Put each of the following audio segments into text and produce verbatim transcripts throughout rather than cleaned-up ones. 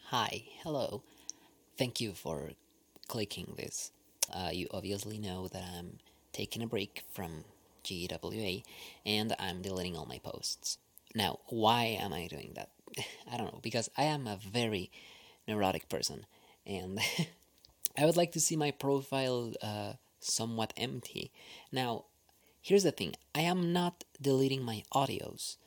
Hi, hello. Thank you for clicking this. Uh, you obviously know that I'm taking a break from G W A and I'm deleting all my posts. Now, why am I doing that? I don't know, because I am a very neurotic person and I would like to see my profile uh, somewhat empty. Now, here's the thing I am not deleting my audios.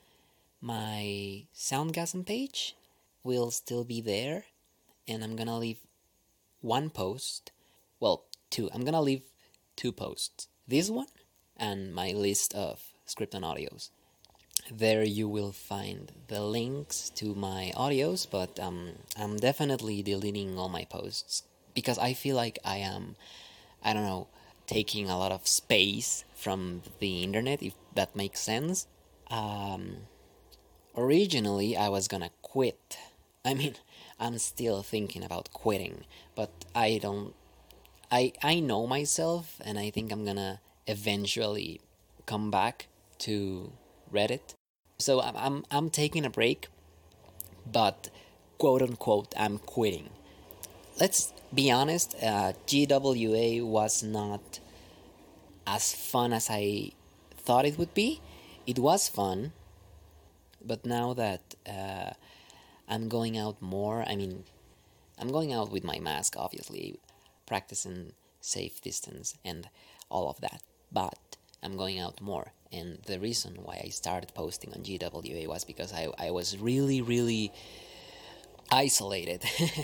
My Soundgasm page will still be there, and I'm gonna leave one post. Well, two. I'm gonna leave two posts. This one and my list of script and audios. There you will find the links to my audios, but um, I'm definitely deleting all my posts because I feel like I am, I don't know, taking a lot of space from the internet, if that makes sense. Um, Originally, I was gonna quit. I mean, I'm still thinking about quitting, but I don't I I know myself, and I think I'm gonna eventually come back to Reddit. So I'm I'm, I'm taking a break, but quote unquote I'm quitting. Let's be honest. Uh, G W A was not as fun as I thought it would be. It was fun, but now that uh, I'm going out more, I mean, I'm going out with my mask, obviously, practicing safe distance and all of that. But I'm going out more. And the reason why I started posting on G W A was because I, I was really, really isolated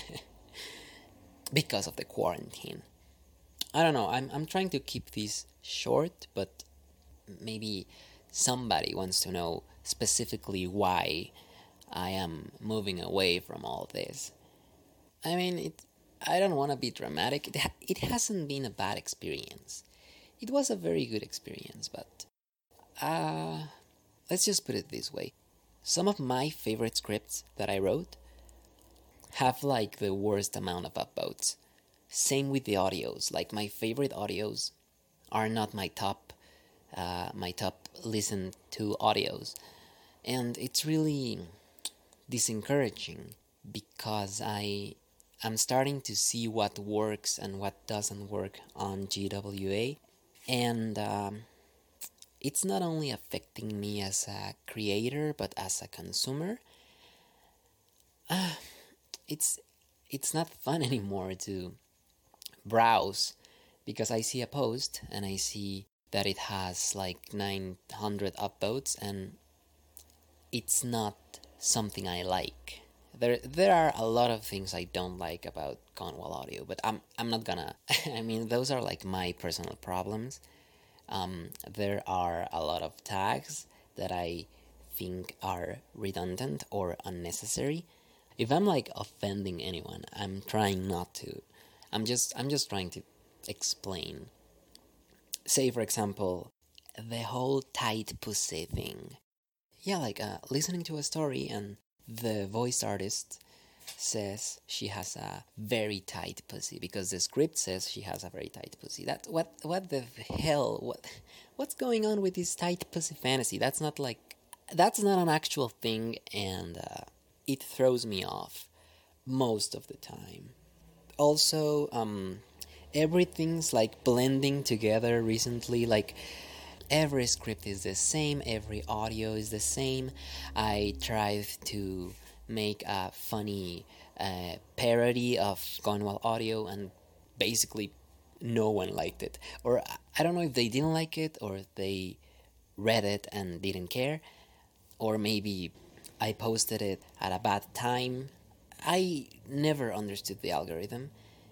because of the quarantine. I don't know, I'm, I'm trying to keep this short, but maybe somebody wants to know specifically why I am moving away from all this. I mean, it. I don't want to be dramatic. It ha- it hasn't been a bad experience. It was a very good experience, but uh let's just put it this way. Some of my favorite scripts that I wrote have like the worst amount of upvotes. Same with the audios. Like my favorite audios are not my top uh, my top listened to audios, and it's really disencouraging because I I'm starting to see what works and what doesn't work on G W A, and um, it's not only affecting me as a creator but as a consumer. Uh, it's it's not fun anymore to browse because I see a post and I see that it has like nine hundred upvotes and it's not something I like. There there are a lot of things I don't like about Conwell Audio, but I'm I'm not gonna. I mean, those are like my personal problems. Um, there are a lot of tags that I think are redundant or unnecessary. If I'm like offending anyone, I'm trying not to. I'm just I'm just trying to explain. Say for example, the whole tight pussy thing. Yeah, like uh, listening to a story and the voice artist says she has a very tight pussy because the script says she has a very tight pussy. That what what the hell? What what's going on with this tight pussy fantasy? That's not like that's not an actual thing, and uh, it throws me off most of the time. Also, um, everything's like blending together recently. Like every script is the same, every audio is the same. I tried to make a funny uh, parody of Cornwall Audio, and basically no one liked it. Or I don't know if they didn't like it, or they read it and didn't care, or maybe I posted it at a bad time. I never understood the algorithm.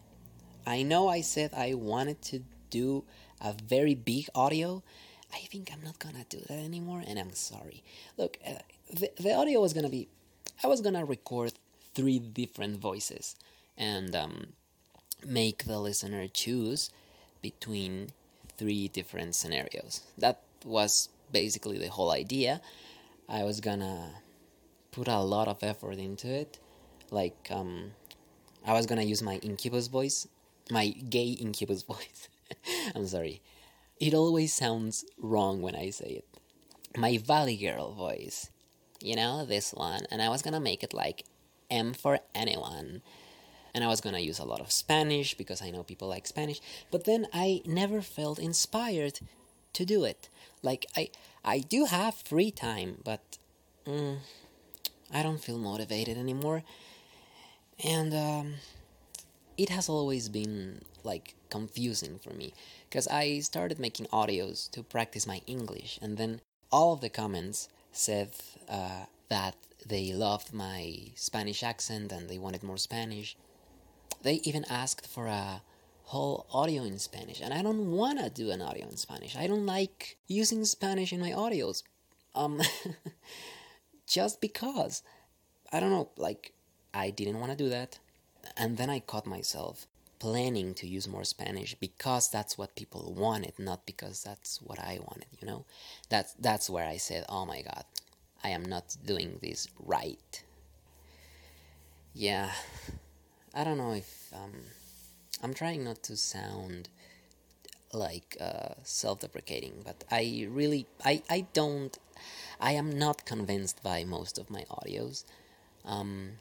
I know I said I wanted to do a very big audio. I think I'm not gonna do that anymore, and I'm sorry. Look, uh, the, the audio was gonna be. I was gonna record three different voices and um, make the listener choose between three different scenarios. That was basically the whole idea. I was gonna put a lot of effort into it. Like, um, I was gonna use my incubus voice, my gay incubus voice. I'm sorry. It always sounds wrong when I say it. My Valley Girl voice. You know, this one. And I was gonna make it like M for anyone. And I was gonna use a lot of Spanish because I know people like Spanish, but then I never felt inspired to do it. Like, I, I do have free time, but mm, I don't feel motivated anymore. And um, it has always been like confusing for me because I started making audios to practice my English, and then all of the comments said uh, that they loved my Spanish accent and they wanted more Spanish. They even asked for a whole audio in Spanish, and I don't want to do an audio in Spanish. I don't like using Spanish in my audios. Um, just because. I don't know, like, I didn't want to do that. And then I caught myself planning to use more Spanish because that's what people wanted, not because that's what I wanted, you know? That's, that's where I said, oh my god, I am not doing this right. Yeah, I don't know if... Um, I'm trying not to sound like uh, self-deprecating, but I really... I, I don't... I am not convinced by most of my audios. Um,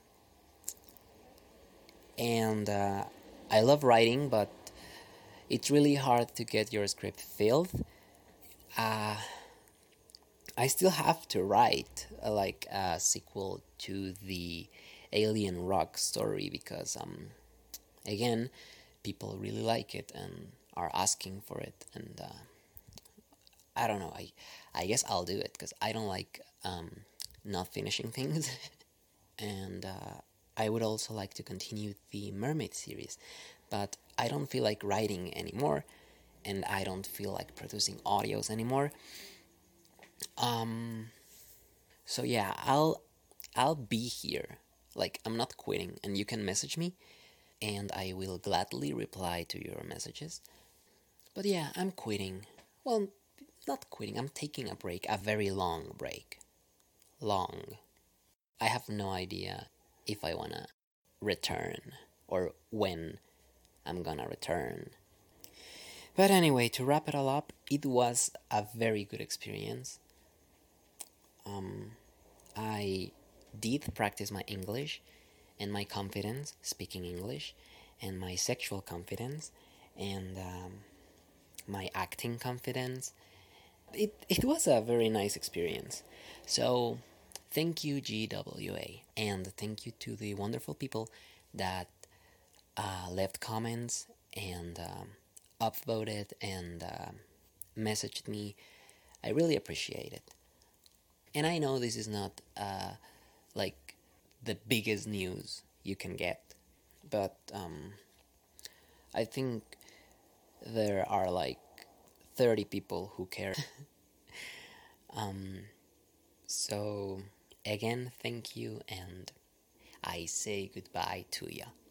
and uh, I love writing, but it's really hard to get your script filled. Uh, I still have to write uh, like a sequel to the Alien Rock story because, um, again, people really like it and are asking for it. And uh, I don't know. I I guess I'll do it because I don't like um, not finishing things. And uh, I would also like to continue the Mermaid series, but I don't feel like writing anymore, and I don't feel like producing audios anymore. Um, so yeah, I'll I'll be here. Like, I'm not quitting, and you can message me, and I will gladly reply to your messages. But yeah, I'm quitting. Well, not quitting. I'm taking a break, a very long break. Long. I have no idea if I wanna return or when I'm gonna return. But anyway, to wrap it all up, it was a very good experience. Um, I did practice my English and my confidence speaking English, and my sexual confidence, and um, my acting confidence. It, it was a very nice experience. So thank you, G W A, and thank you to the wonderful people that uh, left comments and um, upvoted and uh, messaged me. I really appreciate it. And I know this is not uh, like the biggest news you can get, but um, I think there are like thirty people who care. um, so again, thank you, and I say goodbye to ya.